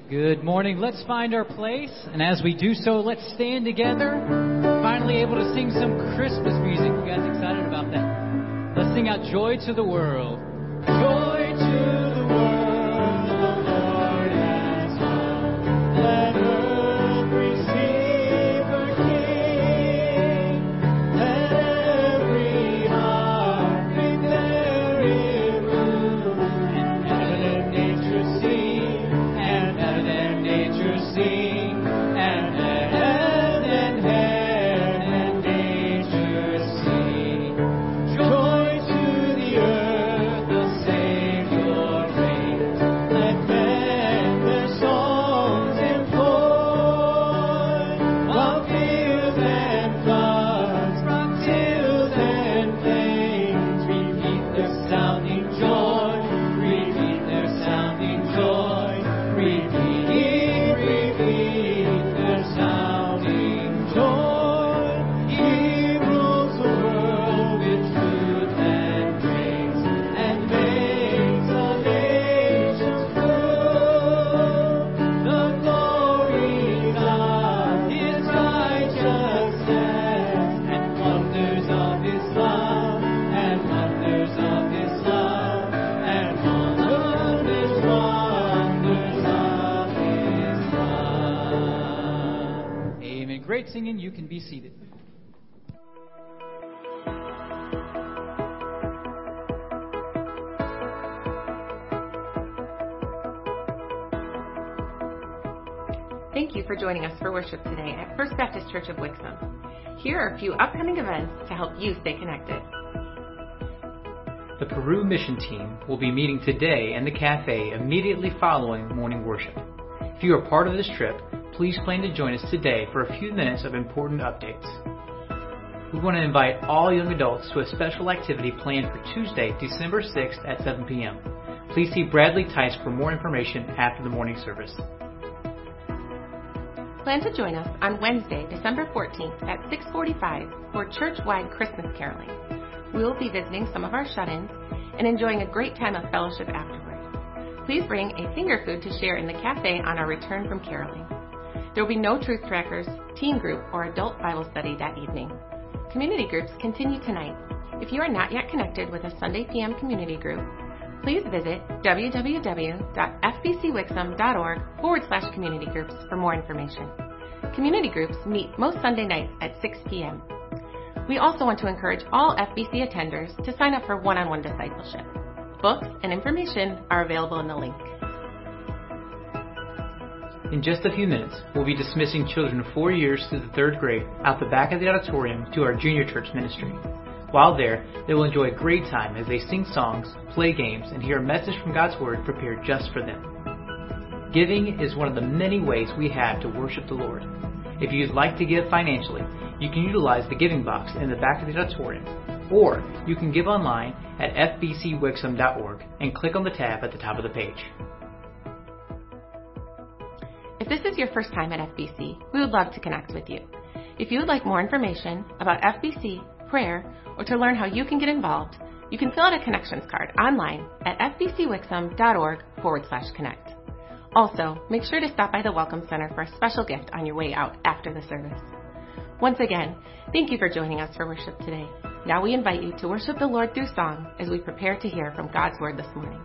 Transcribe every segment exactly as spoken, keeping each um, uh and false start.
Good morning. Let's find our place. And as we do so, let's stand together. Finally able to sing some Christmas music. You guys excited about that? Let's sing out Joy to the World. Joy to the world, the Lord has come. Let earth receive her King. Let every heart prepare in room. And heaven and nature sing, and heaven and nature sing, and heaven and heaven and nature sing. Joy to the earth, the Savior reigns. Let men their songs employ, while fields and floods, rock hills and plains repeat their sounding joy, repeat their sounding joy, repeat, repeat their sounding joy. He rules the world with truth and grace, and makes all nations prove the glories of His righteousness, and wonders of His love, and wonders of His love, and wonders, wonders of His love. Amen. Great singing. You can be seated. Thank you for joining us for worship today at First Baptist Church of Wixom. Here are a few upcoming events to help you stay connected. The Peru mission team will be meeting today in the cafe immediately following morning worship. If you are part of this trip, please plan to join us today for a few minutes of important updates. We want to invite all young adults to a special activity planned for Tuesday, December sixth at seven p.m. Please see Bradley Tice for more information after the morning service. Plan to join us on Wednesday, December fourteenth at six forty-five for church-wide Christmas caroling. We will be visiting some of our shut-ins and enjoying a great time of fellowship afterward. Please bring a finger food to share in the cafe on our return from caroling. There will be no truth trackers, teen group, or adult Bible study that evening. Community groups continue tonight. If you are not yet connected with a Sunday P M community group, please visit www.fbcwixom.org forward slash community groups for more information. Community groups meet most Sunday nights at six p.m. We also want to encourage all F B C attenders to sign up for one-on-one discipleship. Books and information are available in the link. In just a few minutes, we'll be dismissing children four years through the third grade out the back of the auditorium to our junior church ministry. While there, they will enjoy a great time as they sing songs, play games, and hear a message from God's Word prepared just for them. Giving is one of the many ways we have to worship the Lord. If you'd like to give financially, you can utilize the giving box in the back of the auditorium, or you can give online at f b c wixom dot org and click on the tab at the top of the page. If this is your first time at F B C, we would love to connect with you. If you would like more information about F B C, prayer, or to learn how you can get involved, you can fill out a connections card online at fbcwixom.org forward slash connect. Also, make sure to stop by the Welcome Center for a special gift on your way out after the service. Once again, thank you for joining us for worship today. Now we invite you to worship the Lord through song as we prepare to hear from God's Word this morning.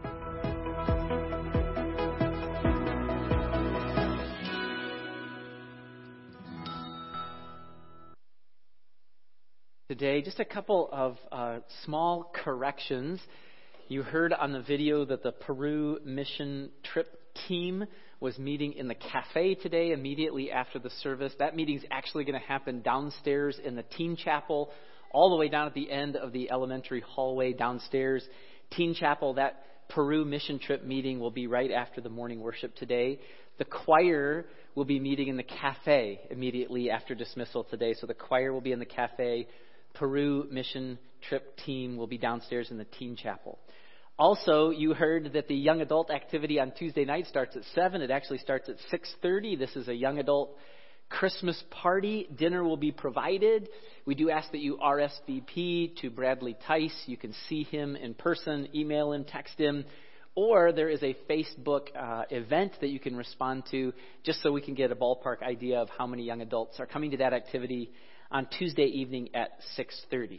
Today, just a couple of uh, small corrections. You heard on the video that the Peru mission trip team was meeting in the cafe today immediately after the service. That meeting's actually going to happen downstairs in the teen chapel, all the way down at the end of the elementary hallway downstairs. Teen chapel, that Peru mission trip meeting will be right after the morning worship today. The choir will be meeting in the cafe immediately after dismissal today. So the choir will be in the cafe. Peru mission trip team will be downstairs in the teen chapel. Also, you heard that the young adult activity on Tuesday night starts at seven. It actually starts at six thirty. This is a young adult Christmas party. Dinner will be provided. We do ask that you R S V P to Bradley Tice. You can see him in person, email him, text him, or there is a Facebook uh, event that you can respond to, just so we can get a ballpark idea of how many young adults are coming to that activity on Tuesday evening at six thirty.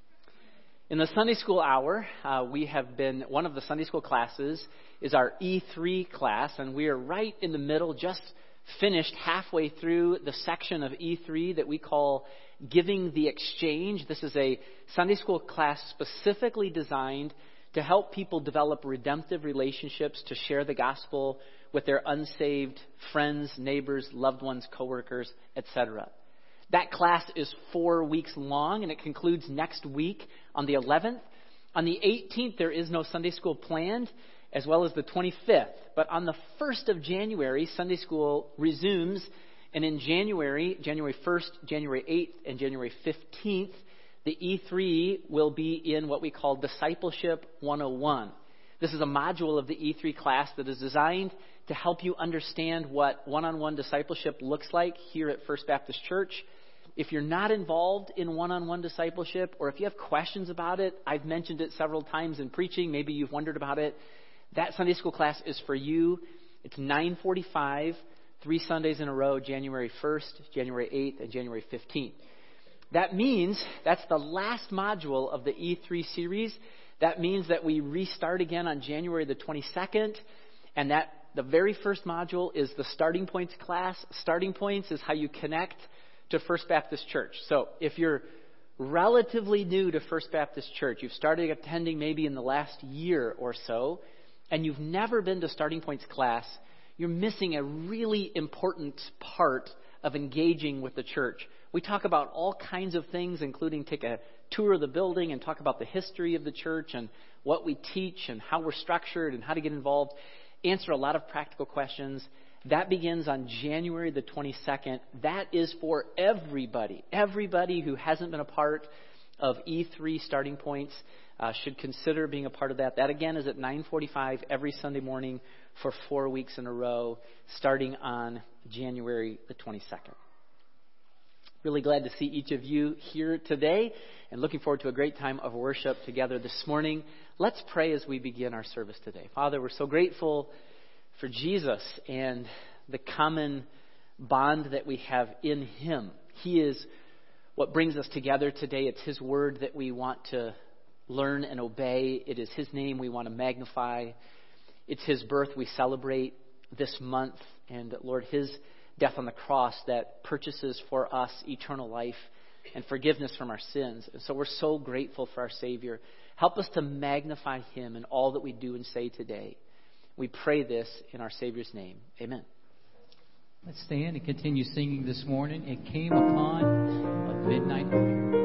In the Sunday school hour, uh, we have been, one of the Sunday school classes is our E three class, and we are right in the middle, just finished halfway through the section of E three that we call Giving the Exchange. This is a Sunday school class specifically designed to help people develop redemptive relationships, to share the gospel with their unsaved friends, neighbors, loved ones, coworkers, et cetera. That class is four weeks long, and it concludes next week on the eleventh. On the eighteenth, there is no Sunday school planned, as well as the twenty-fifth. But on the first of January, Sunday school resumes, and in January, January first, January eighth, and January fifteenth, the E three will be in what we call Discipleship one oh one. This is a module of the E three class that is designed to help you understand what one-on-one discipleship looks like here at First Baptist Church. If you're not involved in one-on-one discipleship, or if you have questions about it, I've mentioned it several times in preaching, maybe you've wondered about it, that Sunday school class is for you. It's nine forty-five, three Sundays in a row, January first, January eighth, and January fifteenth. That means that's the last module of the E three series. That means that we restart again on January the twenty-second, and that the very first module is the Starting Points class. Starting Points is how you connect to First Baptist Church. So if you're relatively new to First Baptist Church, you've started attending maybe in the last year or so, and you've never been to Starting Points class, you're missing a really important part of engaging with the church. We talk about all kinds of things, including take a tour of the building and talk about the history of the church and what we teach and how we're structured and how to get involved. Answer a lot of practical questions. That begins on January the twenty-second. That is for everybody. Everybody who hasn't been a part of E three Starting Points uh, should consider being a part of that. That again is at nine forty-five every Sunday morning for four weeks in a row, starting on January the twenty-second. Really glad to see each of you here today and looking forward to a great time of worship together this morning. Let's pray as we begin our service today. Father, we're so grateful for Jesus and the common bond that we have in Him. He is what brings us together today. It's His word that we want to learn and obey. It is His name we want to magnify. It's His birth we celebrate this month. And Lord, His death on the cross that purchases for us eternal life and forgiveness from our sins. And so we're so grateful for our Savior. Help us to magnify Him in all that we do and say today. We pray this in our Savior's name. Amen. Let's stand and continue singing this morning. It came upon a midnight oil.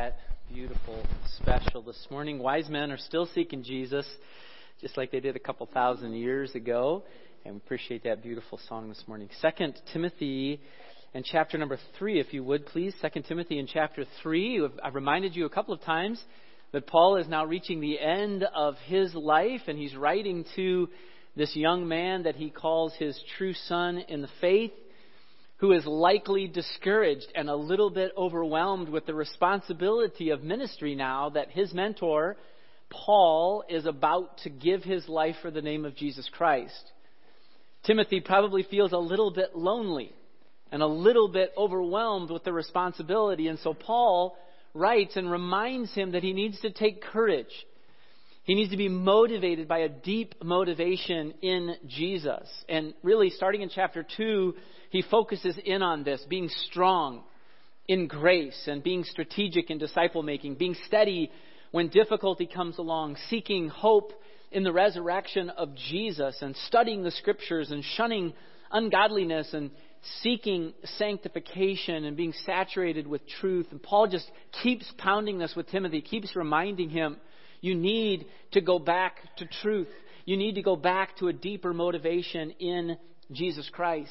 that beautiful special this morning. Wise men are still seeking Jesus, just like they did a couple thousand years ago. And we appreciate that beautiful song this morning. Second Timothy and chapter number three, if you would, please. Second Timothy in chapter three. I've reminded you a couple of times that Paul is now reaching the end of his life, and he's writing to this young man that he calls his true son in the faith, who is likely discouraged and a little bit overwhelmed with the responsibility of ministry now that his mentor, Paul, is about to give his life for the name of Jesus Christ. Timothy probably feels a little bit lonely and a little bit overwhelmed with the responsibility. And so Paul writes and reminds him that he needs to take courage. He needs to be motivated by a deep motivation in Jesus. And really, starting in chapter two, he focuses in on this, being strong in grace and being strategic in disciple making, being steady when difficulty comes along, seeking hope in the resurrection of Jesus, and studying the scriptures and shunning ungodliness and seeking sanctification and being saturated with truth. And Paul just keeps pounding this with Timothy, keeps reminding him, you need to go back to truth. You need to go back to a deeper motivation in Jesus Christ.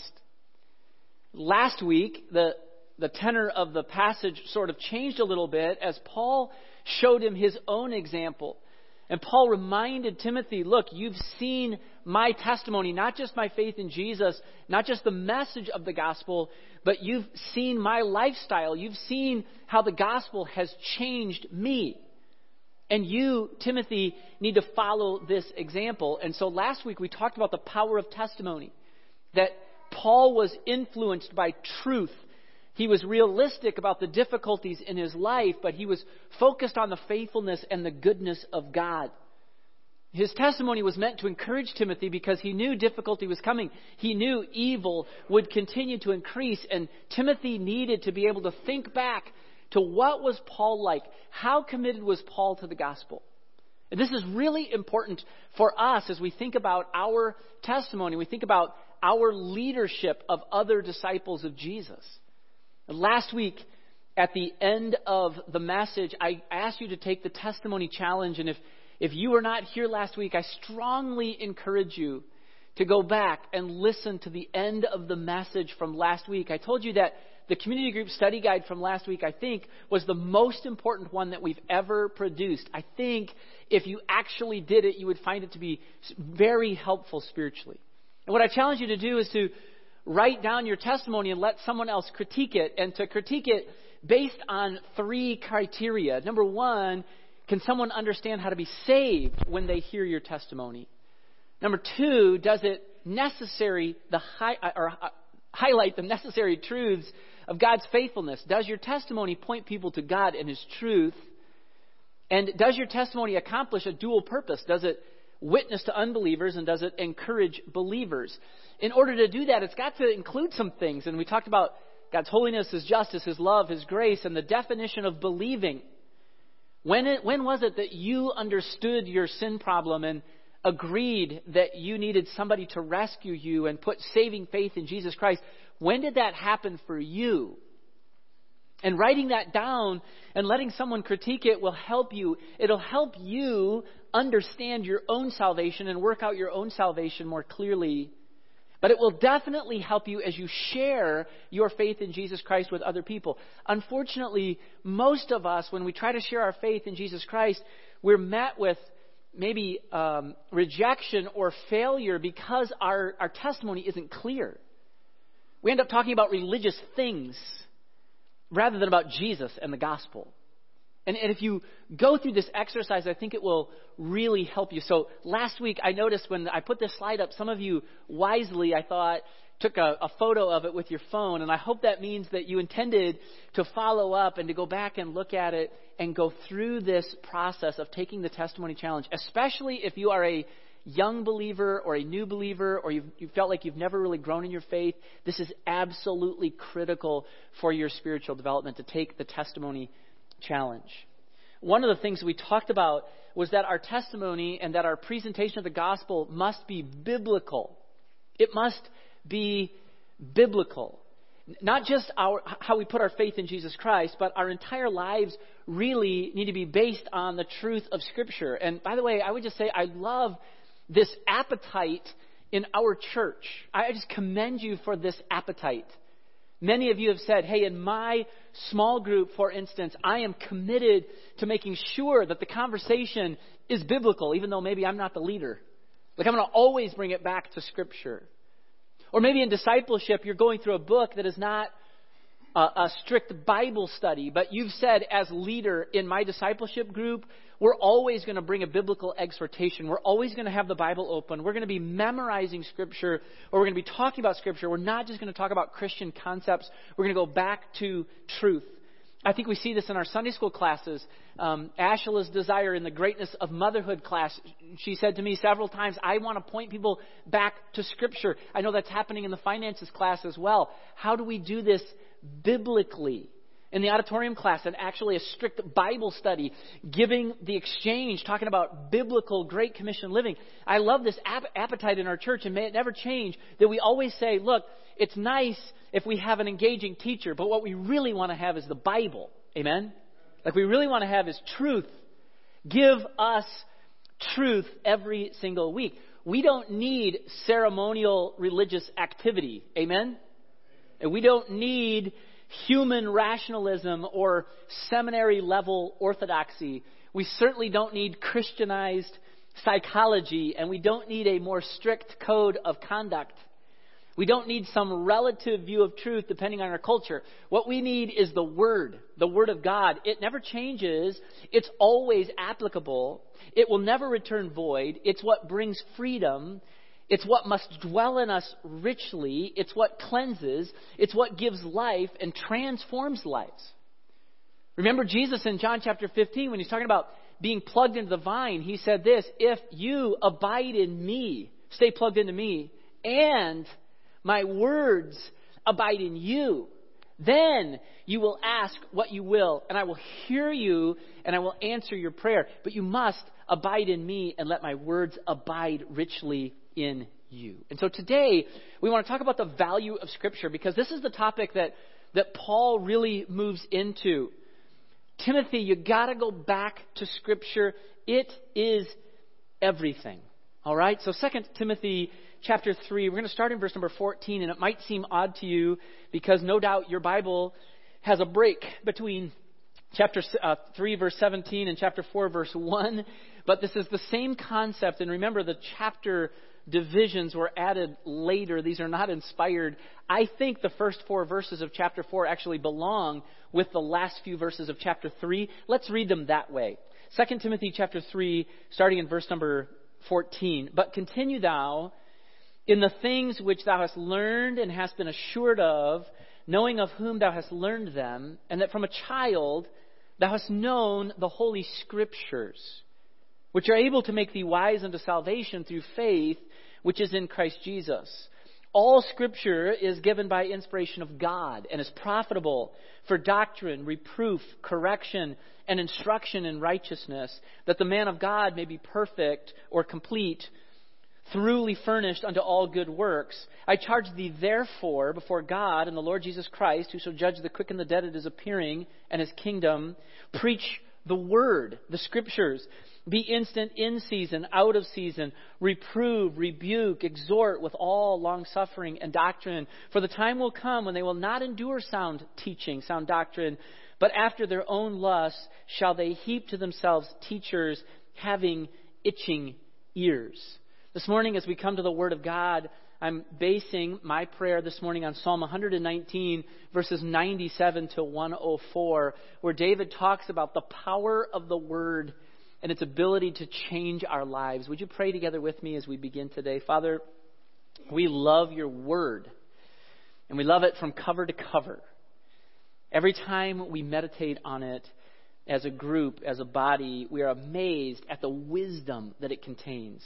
Last week, the, the tenor of the passage sort of changed a little bit as Paul showed him his own example. And Paul reminded Timothy, look, you've seen my testimony, not just my faith in Jesus, not just the message of the gospel, but you've seen my lifestyle. You've seen how the gospel has changed me. And you, Timothy, need to follow this example. And so last week we talked about the power of testimony, that Paul was influenced by truth. He was realistic about the difficulties in his life, but he was focused on the faithfulness and the goodness of God. His testimony was meant to encourage Timothy because he knew difficulty was coming. He knew evil would continue to increase, and Timothy needed to be able to think back to what was Paul like? How committed was Paul to the gospel? And this is really important for us as we think about our testimony. We think about our leadership of other disciples of Jesus. Last week, at the end of the message, I asked you to take the testimony challenge. And if, if you were not here last week, I strongly encourage you to go back and listen to the end of the message from last week. I told you that the community group study guide from last week, I think, was the most important one that we've ever produced. I think if you actually did it, you would find it to be very helpful spiritually. And what I challenge you to do is to write down your testimony and let someone else critique it, and to critique it based on three criteria. Number one, can someone understand how to be saved when they hear your testimony? Number two, does it necessary the high, or uh, highlight the necessary truths of God's faithfulness? Does your testimony point people to God and His truth? And does your testimony accomplish a dual purpose? Does it witness to unbelievers, and does it encourage believers? In order to do that, it's got to include some things. And we talked about God's holiness, His justice, His love, His grace, and the definition of believing. When it, when was it that you understood your sin problem and agreed that you needed somebody to rescue you and put saving faith in Jesus Christ? When did that happen for you? And writing that down and letting someone critique it will help you. It'll help you understand your own salvation and work out your own salvation more clearly. But it will definitely help you as you share your faith in Jesus Christ with other people. Unfortunately, most of us, when we try to share our faith in Jesus Christ, we're met with maybe um, rejection or failure because our, our testimony isn't clear. We end up talking about religious things rather than about Jesus and the gospel. And, and if you go through this exercise, I think it will really help you. So last week, I noticed when I put this slide up, some of you wisely, I thought, took a, a photo of it with your phone. And I hope that means that you intended to follow up and to go back and look at it and go through this process of taking the testimony challenge, especially if you are a young believer or a new believer, or you've, you felt like you've never really grown in your faith. This is absolutely critical for your spiritual development to take the testimony challenge. One of the things we talked about was that our testimony and that our presentation of the gospel must be biblical. It must be biblical. Not just our how we put our faith in Jesus Christ, but our entire lives really need to be based on the truth of Scripture. And by the way, I would just say I love this appetite in our church. I just commend you for this appetite. Many of you have said, hey, in my small group, for instance, I am committed to making sure that the conversation is biblical, even though maybe I'm not the leader. Like, I'm going to always bring it back to Scripture. Or maybe in discipleship, you're going through a book that is not a, a strict Bible study, but you've said, as leader in my discipleship group, we're always going to bring a biblical exhortation. We're always going to have the Bible open. We're going to be memorizing Scripture, or we're going to be talking about Scripture. We're not just going to talk about Christian concepts. We're going to go back to truth. I think we see this in our Sunday school classes. Um, Ashela's desire in the greatness of motherhood class, she said to me several times, I want to point people back to Scripture. I know that's happening in the finances class as well. How do we do this biblically? In the auditorium class, and actually a strict Bible study, giving the exchange, talking about biblical Great Commission living. I love this ap- appetite in our church, and may it never change, that we always say, look, it's nice if we have an engaging teacher, but what we really want to have is the Bible. Amen? Like, we really want to have is truth. Give us truth every single week. We don't need ceremonial religious activity. Amen? And we don't need human rationalism or seminary level orthodoxy. We certainly don't need Christianized psychology, and we don't need a more strict code of conduct. We don't need some relative view of truth depending on our culture. What we need is the Word, the Word of God. It never changes. It's always applicable. It will never return void. It's what brings freedom. It's what must dwell in us richly. It's what cleanses. It's what gives life and transforms lives. Remember Jesus in John chapter fifteen, when he's talking about being plugged into the vine, he said this, if you abide in me, stay plugged into me, and my words abide in you, then you will ask what you will, and I will hear you, and I will answer your prayer. But you must abide in me and let my words abide richly in you. And so today, we want to talk about the value of Scripture, because this is the topic that, that Paul really moves into. Timothy, you got to go back to Scripture. It is everything. All right? So Second Timothy chapter three, we're going to start in verse number fourteen, and it might seem odd to you because no doubt your Bible has a break between chapter uh, three, verse seventeen, and chapter four, verse one. But this is the same concept. And remember, the chapter divisions were added later. These are not inspired. I think the first four verses of chapter four actually belong with the last few verses of chapter three. Let's read them that way. Second Timothy chapter three, starting in verse number fourteen. But continue thou in the things which thou hast learned and hast been assured of, knowing of whom thou hast learned them, and that from a child thou hast known the Holy Scriptures, which are able to make thee wise unto salvation through faith, which is in Christ Jesus. All Scripture is given by inspiration of God and is profitable for doctrine, reproof, correction, and instruction in righteousness, that the man of God may be perfect or complete, thoroughly furnished unto all good works. I charge thee therefore before God and the Lord Jesus Christ, who shall judge the quick and the dead at his appearing and his kingdom, preach the word, the Scriptures. Be instant in season, out of season. Reprove, rebuke, exhort with all long-suffering and doctrine. For the time will come when they will not endure sound teaching, sound doctrine, but after their own lusts shall they heap to themselves teachers having itching ears. This morning, as we come to the Word of God, I'm basing my prayer this morning on Psalm one nineteen, verses ninety-seven to one oh four, where David talks about the power of the Word and its ability to change our lives. Would you pray together with me as we begin today? Father, we love your Word, and we love it from cover to cover. Every time we meditate on it as a group, as a body, we are amazed at the wisdom that it contains.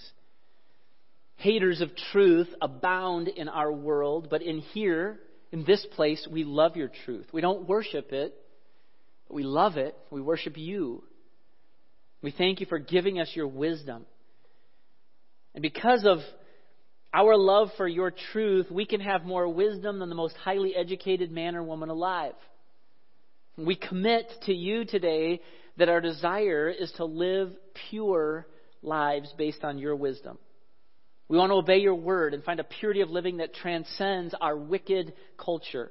Haters of truth abound in our world, but in here, in this place, we love your truth. We don't worship it, but we love it. We worship you. We thank you for giving us your wisdom. And because of our love for your truth, we can have more wisdom than the most highly educated man or woman alive. We commit to you today that our desire is to live pure lives based on your wisdom. We want to obey your word and find a purity of living that transcends our wicked culture.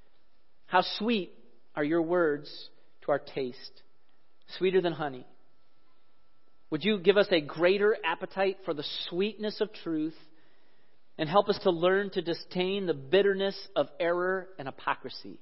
How sweet are your words to our taste, sweeter than honey. Would you give us a greater appetite for the sweetness of truth and help us to learn to disdain the bitterness of error and hypocrisy?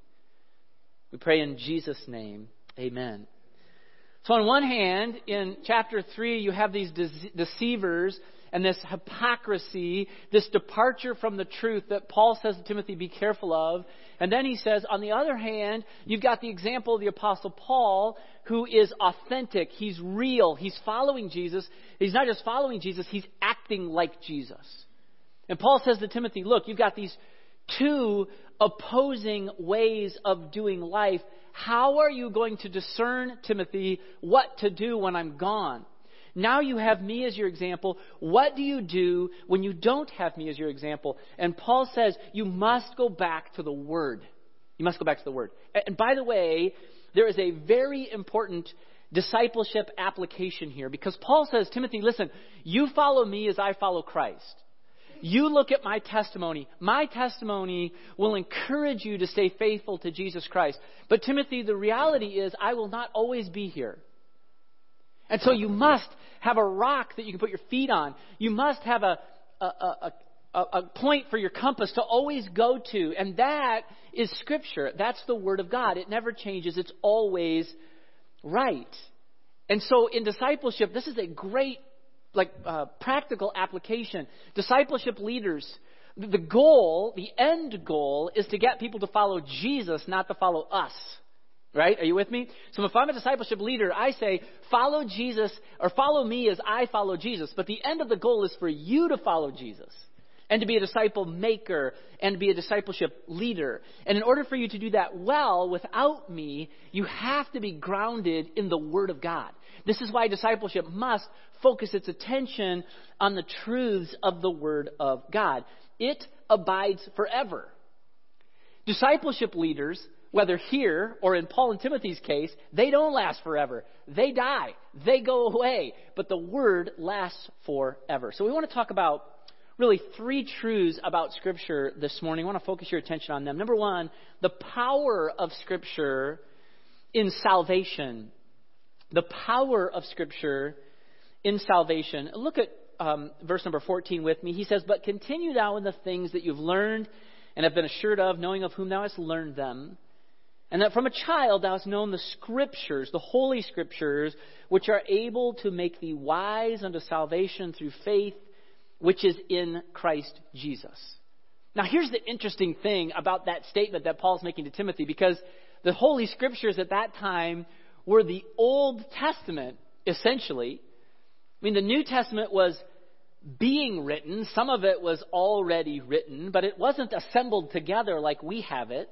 We pray in Jesus' name. Amen. So on one hand, in chapter three, you have these de- deceivers and this hypocrisy, this departure from the truth that Paul says to Timothy, be careful of. And then he says, on the other hand, you've got the example of the Apostle Paul, who is authentic. He's real. He's following Jesus. He's not just following Jesus, he's acting like Jesus. And Paul says to Timothy, look, you've got these two opposing ways of doing life. How are you going to discern, Timothy, what to do when I'm gone? Now you have me as your example. What do you do when you don't have me as your example? And Paul says you must go back to the Word. You must go back to the Word. And by the way, there is a very important discipleship application here, because Paul says, Timothy, listen, you follow me as I follow Christ. You look at my testimony. My testimony will encourage you to stay faithful to Jesus Christ. But Timothy, the reality is I will not always be here. And so you must have a rock that you can put your feet on. You must have a, a, a, a, a point for your compass to always go to. And that is Scripture. That's the Word of God. It never changes. It's always right. And so in discipleship, this is a great like uh, practical application. Discipleship leaders, the goal, the end goal is to get people to follow Jesus, not to follow us. Right? Are you with me? So if I'm a discipleship leader, I say, follow Jesus or follow me as I follow Jesus. But the end of the goal is for you to follow Jesus and to be a disciple maker and to be a discipleship leader. And in order for you to do that well without me, you have to be grounded in the Word of God. This is why discipleship must focus its attention on the truths of the Word of God. It abides forever. Discipleship leaders, whether here or in Paul and Timothy's case, they don't last forever. They die. They go away. But the Word lasts forever. So we want to talk about really three truths about Scripture this morning. I want to focus your attention on them. Number one, the power of Scripture in salvation. The power of Scripture in salvation. Look at um, verse number fourteen with me. He says, but continue thou in the things that you've learned and have been assured of, knowing of whom thou hast learned them. And that from a child thou hast known the Scriptures, the Holy Scriptures, which are able to make thee wise unto salvation through faith, which is in Christ Jesus. Now here's the interesting thing about that statement that Paul's making to Timothy, because the Holy Scriptures at that time were the Old Testament, essentially. I mean, the New Testament was being written. Some of it was already written, but it wasn't assembled together like we have it.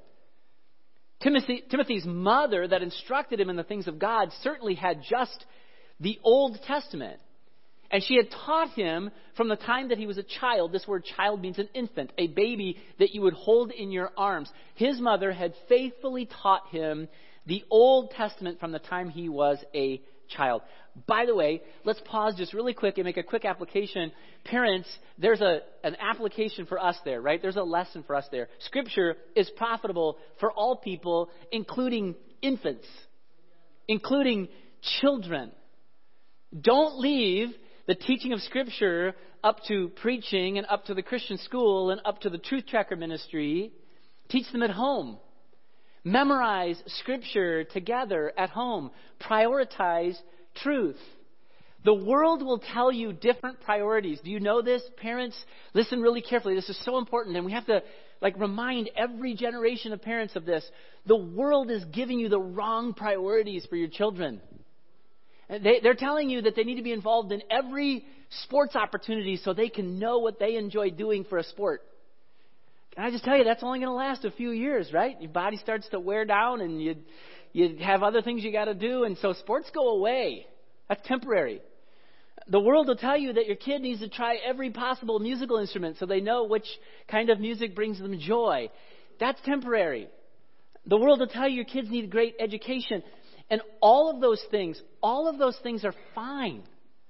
Timothy, Timothy's mother that instructed him in the things of God certainly had just the Old Testament. And she had taught him from the time that he was a child. This word child means an infant, a baby that you would hold in your arms. His mother had faithfully taught him the Old Testament from the time he was a child. By the way, let's pause just really quick and make a quick application. Parents, there's a an application for us there, right? There's a lesson for us there. Scripture is profitable for all people, including infants, including children. Don't leave the teaching of Scripture up to preaching and up to the Christian school and up to the Truth Tracker ministry. Teach them at home. Memorize Scripture together at home. Prioritize truth. The world will tell you different priorities. Do you know this? Parents, listen really carefully. This is so important, and we have to like remind every generation of parents of this. The world is giving you the wrong priorities for your children. They, they're telling you that they need to be involved in every sports opportunity so they can know what they enjoy doing for a sport. Can I just tell you, that's only going to last a few years, right? Your body starts to wear down and you you have other things you got to do. And so sports go away. That's temporary. The world will tell you that your kid needs to try every possible musical instrument so they know which kind of music brings them joy. That's temporary. The world will tell you your kids need a great education. And all of those things, all of those things are fine.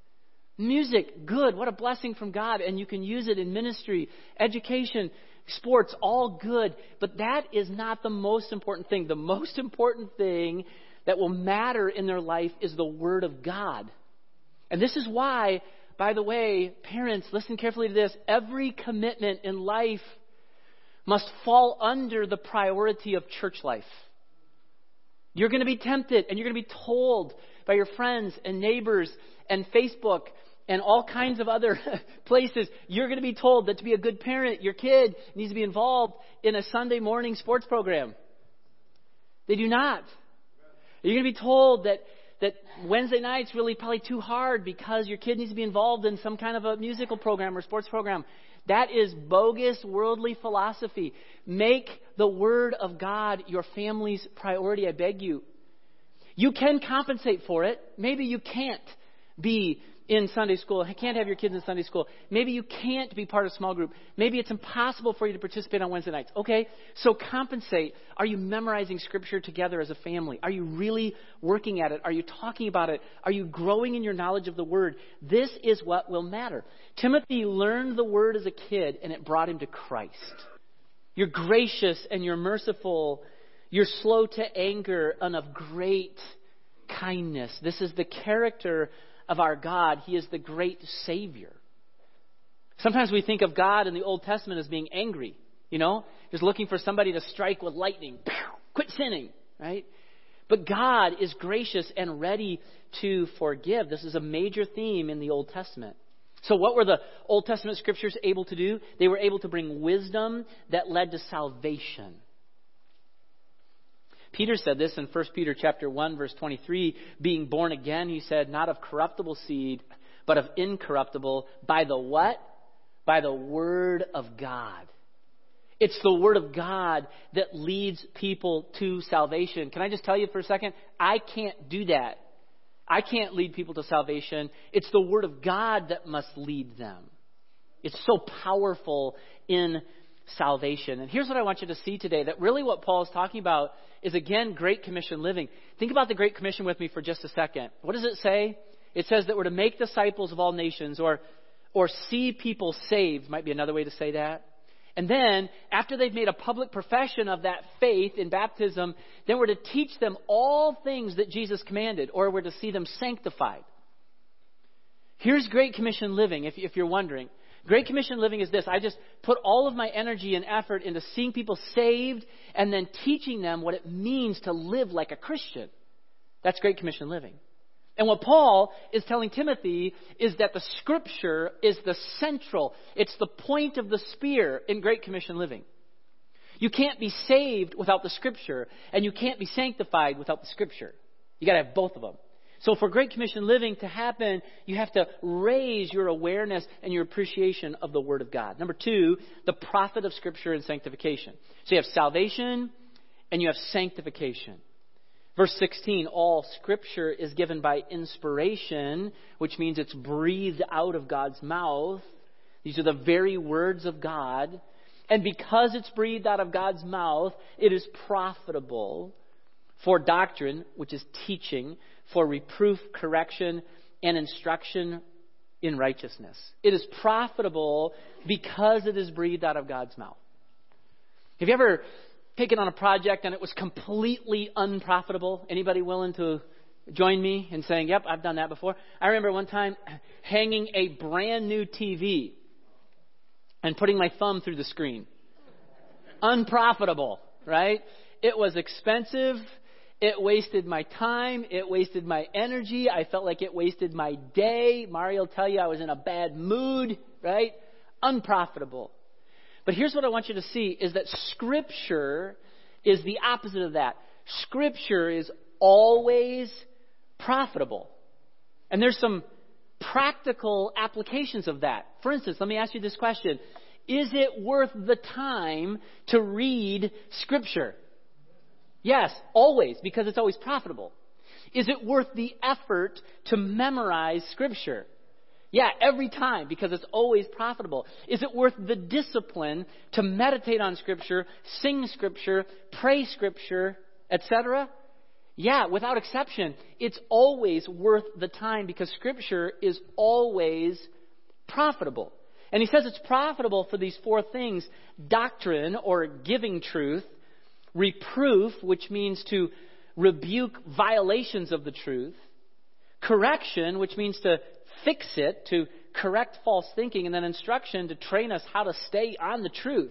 Music, good. What a blessing from God. And you can use it in ministry, education, sports, all good. But that is not the most important thing. The most important thing that will matter in their life is the Word of God. And this is why, by the way, parents, listen carefully to this. Every commitment in life must fall under the priority of church life. You're going to be tempted and you're going to be told by your friends and neighbors and Facebook and all kinds of other places, you're going to be told that to be a good parent, your kid needs to be involved in a Sunday morning sports program. They do not. You're going to be told that that Wednesday night's really probably too hard because your kid needs to be involved in some kind of a musical program or sports program. That is bogus worldly philosophy. Make the Word of God your family's priority, I beg you. You can compensate for it. Maybe you can't be in Sunday school. You can't have your kids in Sunday school. Maybe you can't be part of a small group. Maybe it's impossible for you to participate on Wednesday nights. Okay, so compensate. Are you memorizing Scripture together as a family? Are you really working at it? Are you talking about it? Are you growing in your knowledge of the Word? This is what will matter. Timothy learned the Word as a kid, and it brought him to Christ. You're gracious and you're merciful. You're slow to anger and of great kindness. This is the character of our God. He is the great Savior. Sometimes we think of God in the Old Testament as being angry, you know, just looking for somebody to strike with lightning. Quit sinning, right? But God is gracious and ready to forgive. This is a major theme in the Old Testament. So what were the Old Testament scriptures able to do? They were able to bring wisdom that led to salvation. Peter said this in First Peter chapter one, verse twenty-three, being born again, he said, not of corruptible seed, but of incorruptible, by the what? By the Word of God. It's the Word of God that leads people to salvation. Can I just tell you for a second? I can't do that. I can't lead people to salvation. It's the Word of God that must lead them. It's so powerful in salvation. And here's what I want you to see today, that really what Paul is talking about is, again, Great Commission living. Think about the Great Commission with me for just a second. What does it say? It says that we're to make disciples of all nations, or or see people saved, might be another way to say that. And then, after they've made a public profession of that faith in baptism, then we're to teach them all things that Jesus commanded, or we're to see them sanctified. Here's Great Commission living, if, if you're wondering. Great Commission living is this. I just put all of my energy and effort into seeing people saved and then teaching them what it means to live like a Christian. That's Great Commission living. And what Paul is telling Timothy is that the Scripture is the central, it's the point of the spear in Great Commission living. You can't be saved without the Scripture, and you can't be sanctified without the Scripture. You got to have both of them. So for Great Commission living to happen, you have to raise your awareness and your appreciation of the Word of God. Number two, the profit of Scripture and sanctification. So you have salvation and you have sanctification. Verse sixteen, all Scripture is given by inspiration, which means it's breathed out of God's mouth. These are the very words of God. And because it's breathed out of God's mouth, it is profitable for doctrine, which is teaching, for reproof, correction, and instruction in righteousness. It is profitable because it is breathed out of God's mouth. Have you ever taken on a project and it was completely unprofitable? Anybody willing to join me in saying, yep, I've done that before? I remember one time hanging a brand new T V and putting my thumb through the screen. Unprofitable, right? It was expensive. It wasted my time. It wasted my energy. I felt like it wasted my day. Mario will tell you I was in a bad mood, right? Unprofitable. But here's what I want you to see is that Scripture is the opposite of that. Scripture is always profitable. And there's some practical applications of that. For instance, let me ask you this question. Is it worth the time to read Scripture? Yes, always, because it's always profitable. Is it worth the effort to memorize Scripture? Yeah, every time, because it's always profitable. Is it worth the discipline to meditate on Scripture, sing Scripture, pray Scripture, et cetera? Yeah, without exception. It's always worth the time because Scripture is always profitable. And he says it's profitable for these four things: doctrine, or giving truth; reproof, which means to rebuke violations of the truth; correction, which means to fix it, to correct false thinking; and then instruction, to train us how to stay on the truth.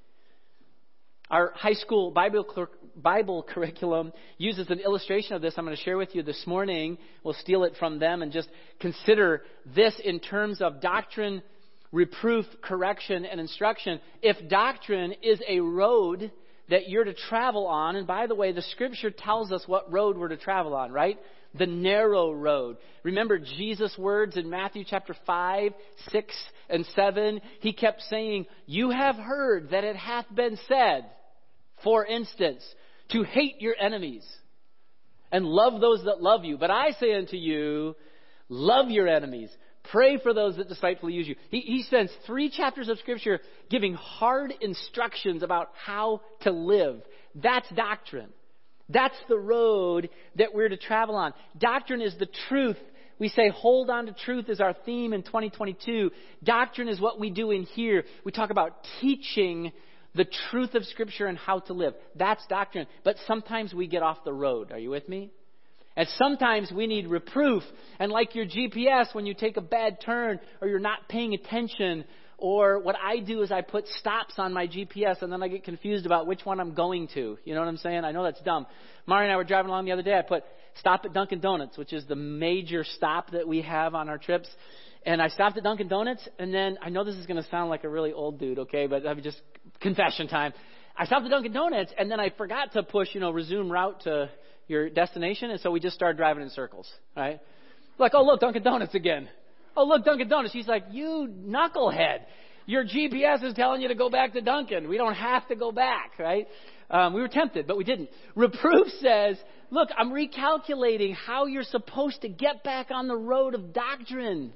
Our high school Bible, Bible curriculum uses an illustration of this I'm going to share with you this morning. We'll steal it from them and just consider this in terms of doctrine, reproof, correction, and instruction. If doctrine is a road that you're to travel on, and by the way, the Scripture tells us what road we're to travel on, right? The narrow road. Remember Jesus' words in Matthew chapter five, six, and seven? He kept saying, "You have heard that it hath been said, for instance, to hate your enemies and love those that love you. But I say unto you, love your enemies. Pray for those that despitefully use you." He, he spends three chapters of Scripture giving hard instructions about how to live. That's doctrine. That's the road that we're to travel on. Doctrine is the truth. We say hold on to truth is our theme in twenty twenty-two. Doctrine is what we do in here. We talk about teaching the truth of Scripture and how to live. That's doctrine. But sometimes we get off the road. Are you with me? And sometimes we need reproof. And like your G P S, when you take a bad turn or you're not paying attention, or what I do is I put stops on my G P S and then I get confused about which one I'm going to. You know what I'm saying? I know that's dumb. Mari and I were driving along the other day. I put stop at Dunkin' Donuts, which is the major stop that we have on our trips. And I stopped at Dunkin' Donuts, and then I know this is going to sound like a really old dude, okay, but I'm just confession time. I stopped at Dunkin' Donuts, and then I forgot to push, you know, resume route to your destination, and so we just started driving in circles, right? Like, oh, look, Dunkin' Donuts again. Oh, look, Dunkin' Donuts. She's like, you knucklehead. Your G P S is telling you to go back to Dunkin'. We don't have to go back, right? Um, we were tempted, but we didn't. Reproof says, look, I'm recalculating how you're supposed to get back on the road of doctrine.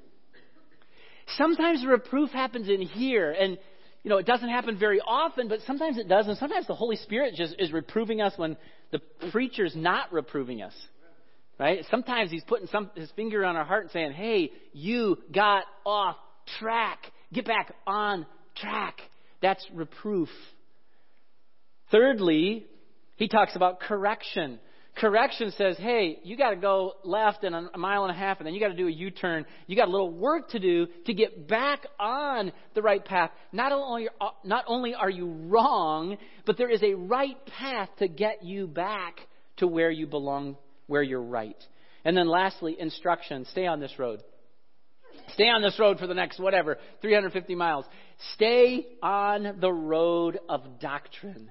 Sometimes reproof happens in here, and you know, it doesn't happen very often, but sometimes it does, and sometimes the Holy Spirit just is reproving us when the preacher's not reproving us, right? Sometimes he's putting some, his finger on our heart and saying, hey, you got off track. Get back on track. That's reproof. Thirdly, he talks about correction. Correction says, hey, you got to go left in a mile and a half, and then you got to do a U-turn. You got a little work to do to get back on the right path. Not only, not only are you wrong, but there is a right path to get you back to where you belong, where you're right. And then lastly, instruction. Stay on this road. Stay on this road for the next, whatever, three hundred fifty miles. Stay on the road of doctrine.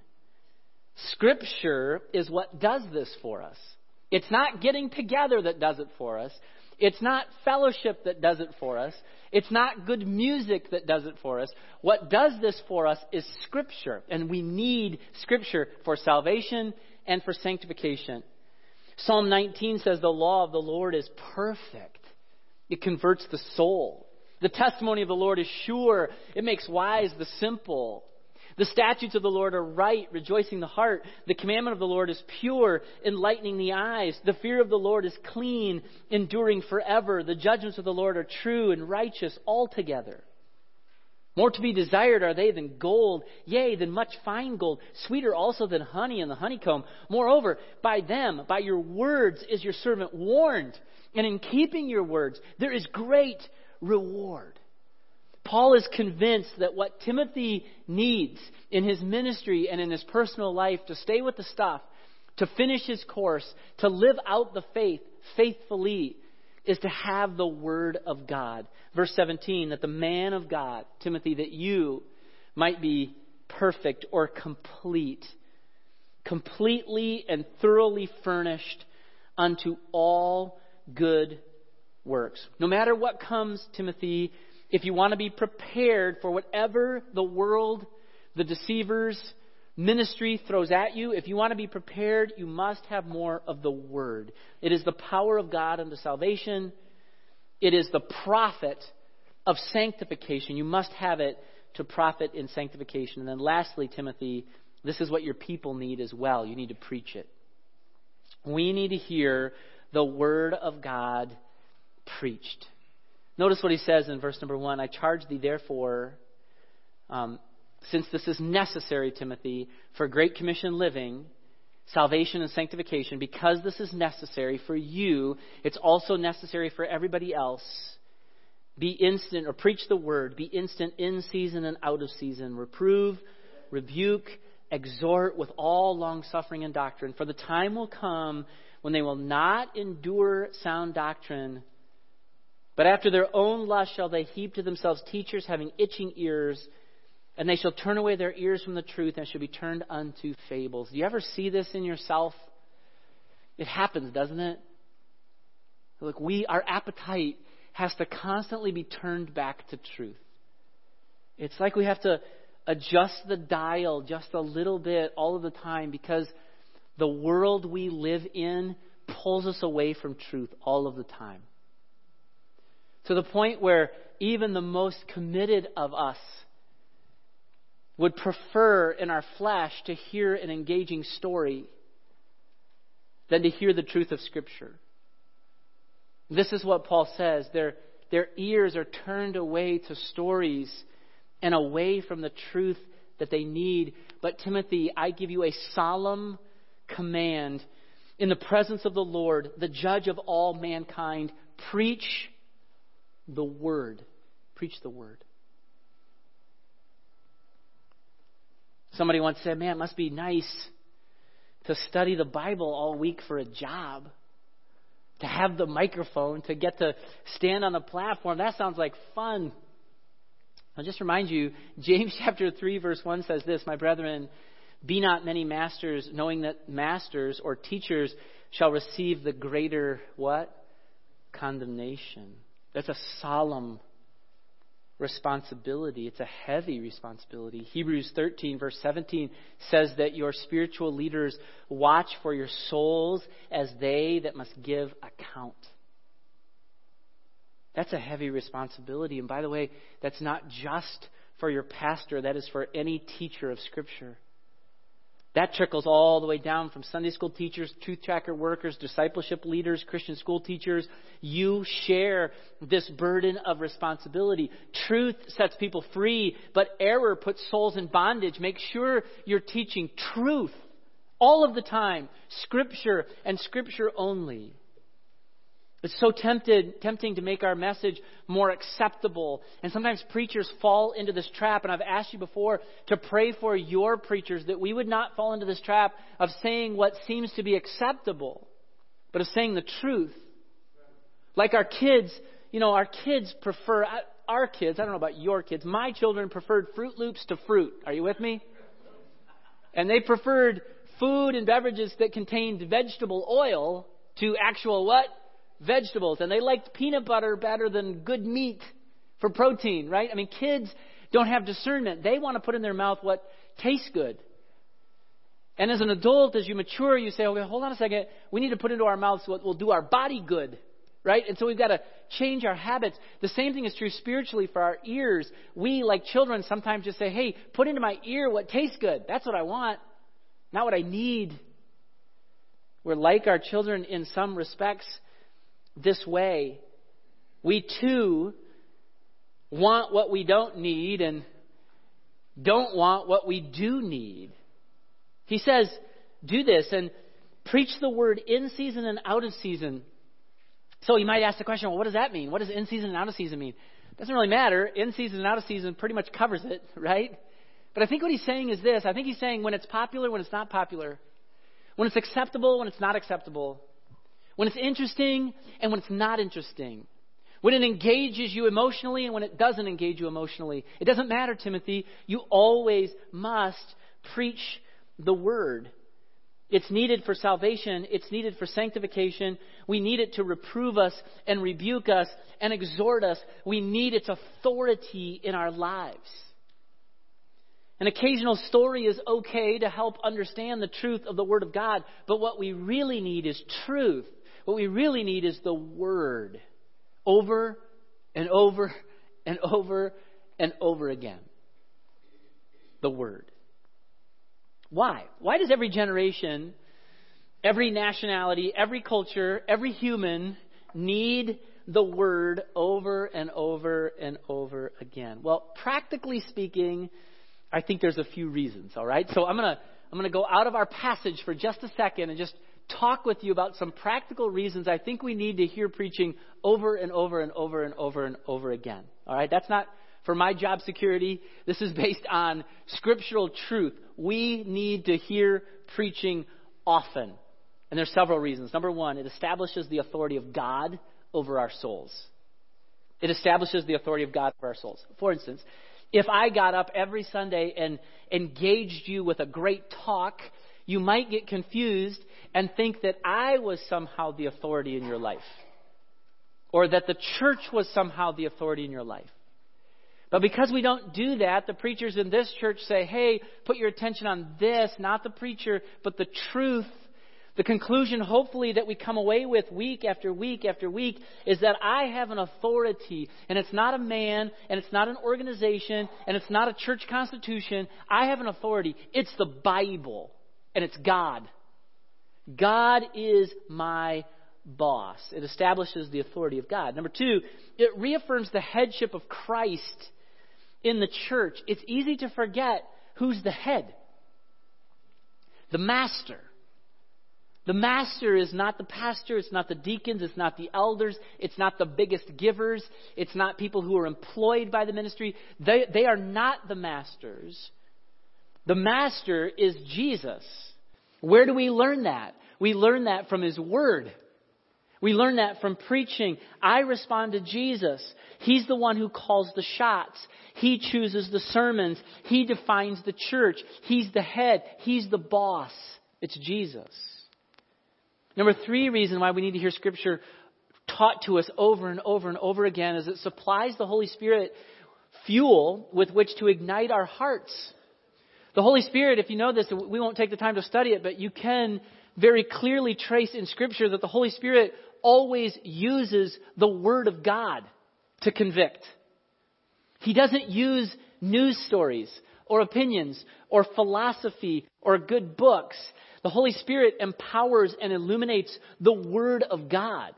Scripture is what does this for us. It's not getting together that does it for us. It's not fellowship that does it for us. It's not good music that does it for us. What does this for us is Scripture. And we need Scripture for salvation and for sanctification. Psalm nineteen says the law of the Lord is perfect. It converts the soul. The testimony of the Lord is sure. It makes wise the simple. The statutes of the Lord are right, rejoicing the heart. The commandment of the Lord is pure, enlightening the eyes. The fear of the Lord is clean, enduring forever. The judgments of the Lord are true and righteous altogether. More to be desired are they than gold, yea, than much fine gold, sweeter also than honey and the honeycomb. Moreover, by them, by your words is your servant warned, and in keeping your words there is great reward. Paul is convinced that what Timothy needs in his ministry and in his personal life to stay with the stuff, to finish his course, to live out the faith faithfully, is to have the Word of God. Verse seventeen, that the man of God, Timothy, that you might be perfect or complete, completely and thoroughly furnished unto all good works. No matter what comes, Timothy, if you want to be prepared for whatever the world, the deceivers, ministry throws at you, if you want to be prepared, you must have more of the Word. It is the power of God unto salvation. It is the profit of sanctification. You must have it to profit in sanctification. And then lastly, Timothy, this is what your people need as well. You need to preach it. We need to hear the word of God preached. Notice what he says in verse number one. I charge thee therefore, um, since this is necessary, Timothy, for Great Commission living, salvation and sanctification, because this is necessary for you, it's also necessary for everybody else. Be instant, or preach the word. Be instant in season and out of season. Reprove, rebuke, exhort with all long suffering and doctrine. For the time will come when they will not endure sound doctrine, but after their own lust shall they heap to themselves teachers having itching ears, and they shall turn away their ears from the truth and shall be turned unto fables. Do you ever see this in yourself? It happens, doesn't it? Look, we, our appetite has to constantly be turned back to truth. It's like we have to adjust the dial just a little bit all of the time because the world we live in pulls us away from truth all of the time. To the point where even the most committed of us would prefer in our flesh to hear an engaging story than to hear the truth of Scripture. This is what Paul says. Their, their ears are turned away to stories and away from the truth that they need. But Timothy, I give you a solemn command in the presence of the Lord, the judge of all mankind. Preach the word. Preach the word. Somebody once said, man, it must be nice to study the Bible all week for a job. To have the microphone, to get to stand on the platform. That sounds like fun. I'll just remind you, James chapter three verse one says this, my brethren, be not many masters, knowing that masters or teachers shall receive the greater, what? Condemnation. That's a solemn responsibility. It's a heavy responsibility. Hebrews thirteen verse seventeen says that your spiritual leaders watch for your souls as they that must give account. That's a heavy responsibility. And by the way, that's not just for your pastor. That is for any teacher of Scripture. That trickles all the way down from Sunday school teachers, truth tracker workers, discipleship leaders, Christian school teachers. You share this burden of responsibility. Truth sets people free, but error puts souls in bondage. Make sure you're teaching truth all of the time. Scripture and Scripture only. It's so tempted, tempting to make our message more acceptable. And sometimes preachers fall into this trap. And I've asked you before to pray for your preachers that we would not fall into this trap of saying what seems to be acceptable, but of saying the truth. Like our kids, you know, our kids prefer, our kids, I don't know about your kids, my children preferred Fruit Loops to fruit. Are you with me? And they preferred food and beverages that contained vegetable oil to actual what? Vegetables. And they liked peanut butter better than good meat for protein, right? I mean, kids don't have discernment. They want to put in their mouth what tastes good. And as an adult, as you mature, you say, okay, hold on a second. We need to put into our mouths what will do our body good, right? And so we've got to change our habits. The same thing is true spiritually for our ears. We, like children, sometimes just say, hey, put into my ear what tastes good. That's what I want, not what I need. We're like our children in some respects this way. We too want what we don't need and don't want what we do need. He says, do this and preach the word in season and out of season. So you might ask the question, well, what does that mean? What does in season and out of season mean? It doesn't really matter. In season and out of season pretty much covers it, right? But I think what he's saying is this. I think he's saying when it's popular, when it's not popular. When it's acceptable, when it's not acceptable. When it's interesting and when it's not interesting. When it engages you emotionally and when it doesn't engage you emotionally. It doesn't matter, Timothy. You always must preach the word. It's needed for salvation. It's needed for sanctification. We need it to reprove us and rebuke us and exhort us. We need its authority in our lives. An occasional story is okay to help understand the truth of the Word of God. But what we really need is truth. What we really need is the Word. Over and over and over and over again. The Word. Why? Why does every generation, every nationality, every culture, every human need the Word over and over and over again? Well, practically speaking, I think there's a few reasons, all right? So I'm going to I'm going to go out of our passage for just a second and just talk with you about some practical reasons I think we need to hear preaching over and over and over and over and over again. All right? That's not for my job security. This is based on scriptural truth. We need to hear preaching often. And there's several reasons. Number one, it establishes the authority of God over our souls. It establishes the authority of God over our souls. For instance, if I got up every Sunday and engaged you with a great talk, you might get confused and think that I was somehow the authority in your life, or that the church was somehow the authority in your life. But because we don't do that, the preachers in this church say, hey, put your attention on this, not the preacher, but the truth. The conclusion, hopefully, that we come away with week after week after week is that I have an authority, and it's not a man, and it's not an organization, and it's not a church constitution. I have an authority. It's the Bible, and it's God. God is my boss. It establishes the authority of God. Number two, it reaffirms the headship of Christ in the church. It's easy to forget who's the head. The master. The master is not the pastor, it's not the deacons, it's not the elders, it's not the biggest givers, it's not people who are employed by the ministry. They, they are not the masters. The master is Jesus. Where do we learn that? We learn that from His Word. We learn that from preaching. I respond to Jesus. He's the one who calls the shots. He chooses the sermons. He defines the church. He's the head. He's the boss. It's Jesus. Number three reason why we need to hear Scripture taught to us over and over and over again is it supplies the Holy Spirit fuel with which to ignite our hearts. The Holy Spirit, if you know this, we won't take the time to study it, but you can very clearly trace in Scripture that the Holy Spirit always uses the Word of God to convict. He doesn't use news stories or opinions or philosophy or good books. The Holy Spirit empowers and illuminates the Word of God.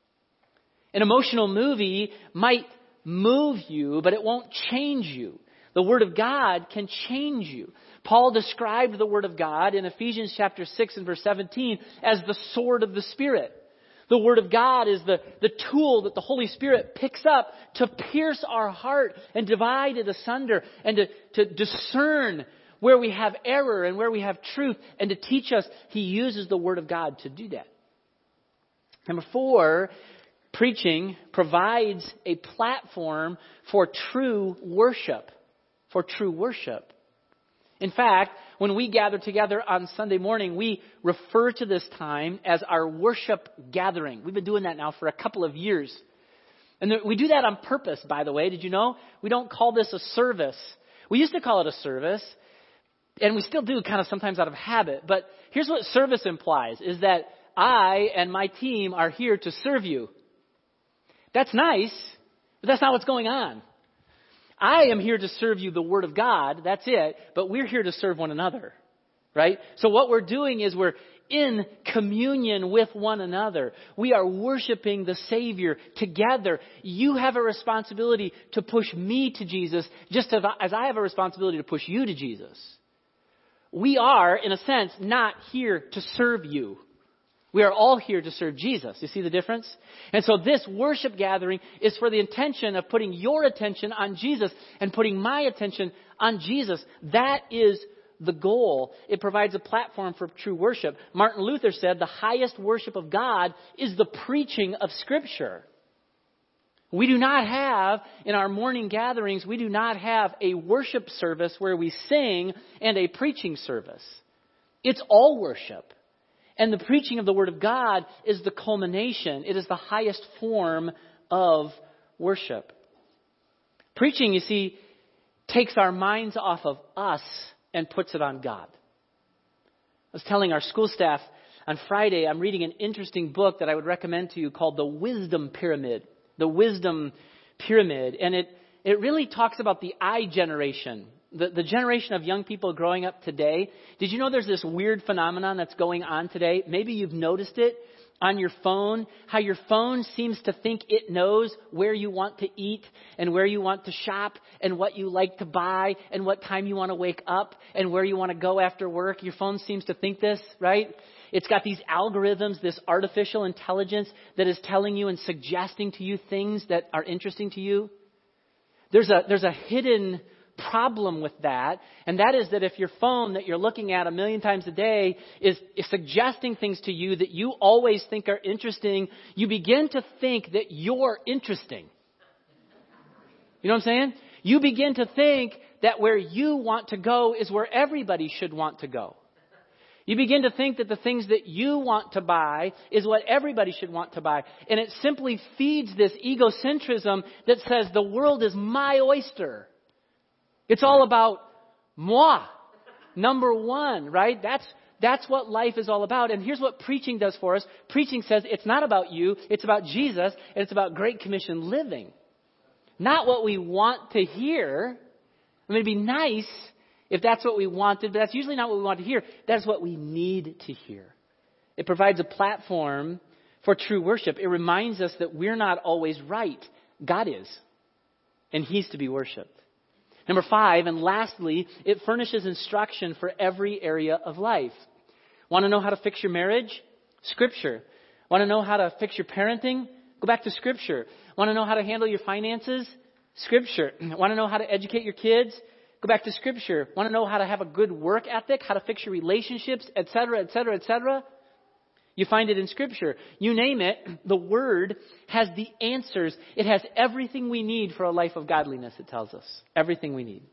An emotional movie might move you, but it won't change you. The Word of God can change you. Paul described the Word of God in Ephesians chapter six and verse seventeen as the sword of the Spirit. The Word of God is the, the tool that the Holy Spirit picks up to pierce our heart and divide it asunder and to, to discern where we have error and where we have truth, and to teach us. He uses the Word of God to do that. Number four, preaching provides a platform for true worship. For true worship. In fact, when we gather together on Sunday morning, we refer to this time as our worship gathering. We've been doing that now for a couple of years. And we do that on purpose, by the way. Did you know? We don't call this a service. We used to call it a service. And we still do kind of sometimes out of habit. But here's what service implies, is that I and my team are here to serve you. That's nice, but that's not what's going on. I am here to serve you the Word of God. That's it. But we're here to serve one another. Right? So what we're doing is we're in communion with one another. We are worshiping the Savior together. You have a responsibility to push me to Jesus, just as I have a responsibility to push you to Jesus. We are, in a sense, not here to serve you. We are all here to serve Jesus. You see the difference? And so this worship gathering is for the intention of putting your attention on Jesus and putting my attention on Jesus. That is the goal. It provides a platform for true worship. Martin Luther said the highest worship of God is the preaching of Scripture. We do not have, in our morning gatherings, we do not have a worship service where we sing and a preaching service. It's all worship. And the preaching of the Word of God is the culmination. It is the highest form of worship. Preaching, you see, takes our minds off of us and puts it on God. I was telling our school staff on Friday, I'm reading an interesting book that I would recommend to you called The Wisdom Pyramid. The Wisdom Pyramid. And it it really talks about the I generation, the, the generation of young people growing up today. Did you know there's this weird phenomenon that's going on today? Maybe you've noticed it on your phone, how your phone seems to think it knows where you want to eat and where you want to shop and what you like to buy and what time you want to wake up and where you want to go after work. Your phone seems to think this, right? It's got these algorithms, this artificial intelligence that is telling you and suggesting to you things that are interesting to you. There's a, there's a hidden problem with that, and that is that if your phone that you're looking at a million times a day is, is suggesting things to you that you always think are interesting, you begin to think that you're interesting. You know what I'm saying? You begin to think that where you want to go is where everybody should want to go. You begin to think that the things that you want to buy is what everybody should want to buy. And it simply feeds this egocentrism that says the world is my oyster. It's all about moi, number one, right? That's that's what life is all about. And here's what preaching does for us. Preaching says it's not about you, it's about Jesus, and it's about Great Commission living. Not what we want to hear. I mean, it'd be nice if that's what we wanted, but that's usually not what we want to hear. That's what we need to hear. It provides a platform for true worship. It reminds us that we're not always right. God is. And He's to be worshiped. Number five, and lastly, it furnishes instruction for every area of life. Want to know how to fix your marriage? Scripture. Want to know how to fix your parenting? Go back to Scripture. Want to know how to handle your finances? Scripture. Want to know how to educate your kids? Go back to Scripture. Want to know how to have a good work ethic, how to fix your relationships, et cetera, et cetera, et cetera? You find it in Scripture. You name it, the Word has the answers. It has everything we need for a life of godliness, it tells us. Everything we need.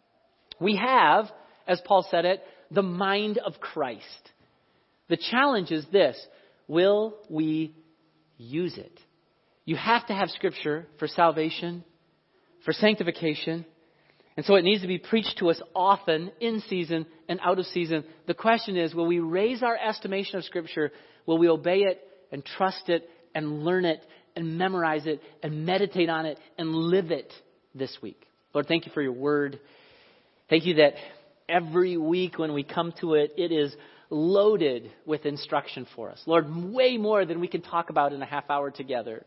We have, as Paul said it, the mind of Christ. The challenge is this: will we use it? You have to have Scripture for salvation, for sanctification. And so it needs to be preached to us often, in season and out of season. The question is, will we raise our estimation of Scripture? Will we obey it and trust it and learn it and memorize it and meditate on it and live it this week? Lord, thank you for your word. Thank you that every week when we come to it, it is loaded with instruction for us. Lord, way more than we can talk about in a half hour together.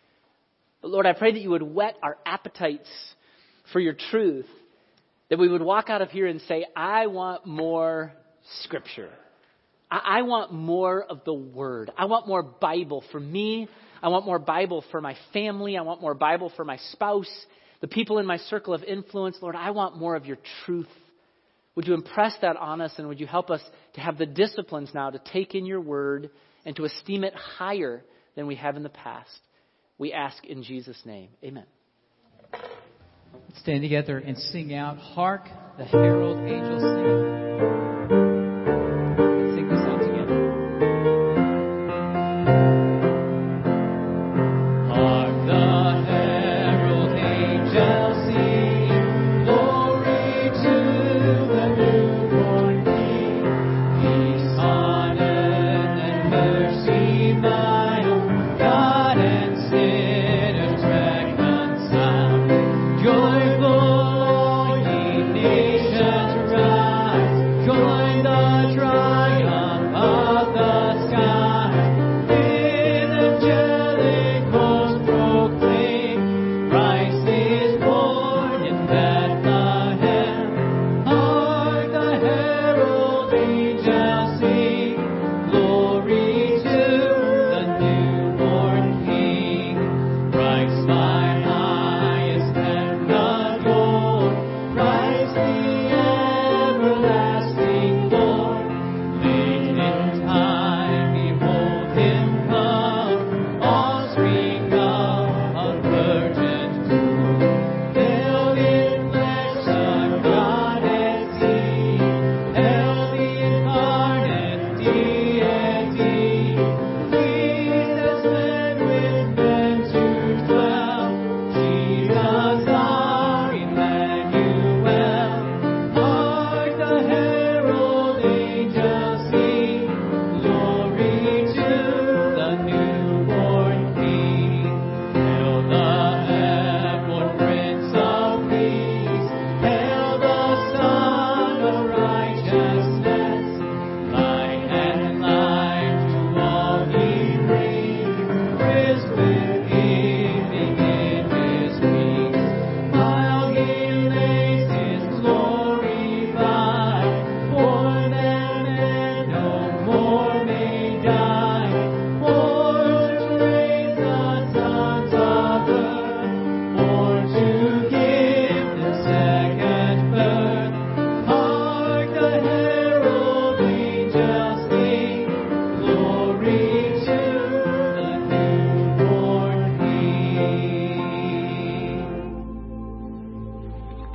But Lord, I pray that you would whet our appetites for your truth, that we would walk out of here and say, I want more Scripture. I, I want more of the Word. I want more Bible for me. I want more Bible for my family. I want more Bible for my spouse, the people in my circle of influence. Lord, I want more of your truth. Would you impress that on us, and would you help us to have the disciplines now to take in your Word and to esteem it higher than we have in the past? We ask in Jesus' name. Amen. Let's stand together and sing out, Hark the Herald Angels Sing. Let's sing this out together. Hark the herald angels sing, glory to the newborn King. Peace on earth and mercy mild, God and sinners reconciled. Joyful, ye nations rise, join the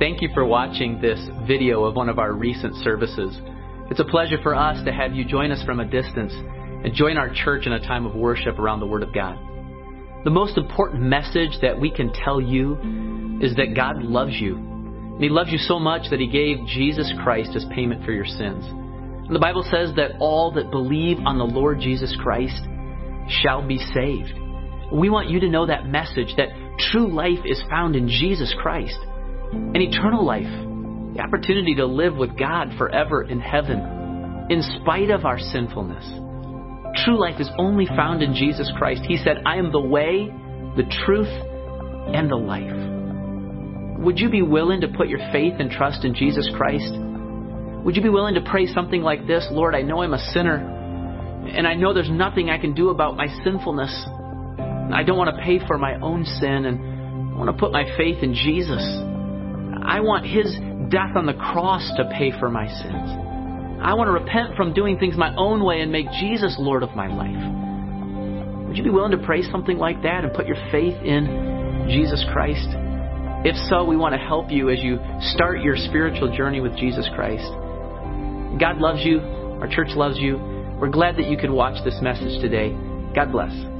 Thank you for watching this video of one of our recent services. It's a pleasure for us to have you join us from a distance and join our church in a time of worship around the Word of God. The most important message that we can tell you is that God loves you. And He loves you so much that He gave Jesus Christ as payment for your sins. And the Bible says that all that believe on the Lord Jesus Christ shall be saved. We want you to know that message, that true life is found in Jesus Christ. And eternal life, the opportunity to live with God forever in heaven, in spite of our sinfulness. True life is only found in Jesus Christ. He said, I am the way, the truth, and the life. Would you be willing to put your faith and trust in Jesus Christ? Would you be willing to pray something like this? Lord, I know I'm a sinner, and I know there's nothing I can do about my sinfulness. I don't want to pay for my own sin, and I want to put my faith in Jesus. I want His death on the cross to pay for my sins. I want to repent from doing things my own way and make Jesus Lord of my life. Would you be willing to pray something like that and put your faith in Jesus Christ? If so, we want to help you as you start your spiritual journey with Jesus Christ. God loves you. Our church loves you. We're glad that you could watch this message today. God bless.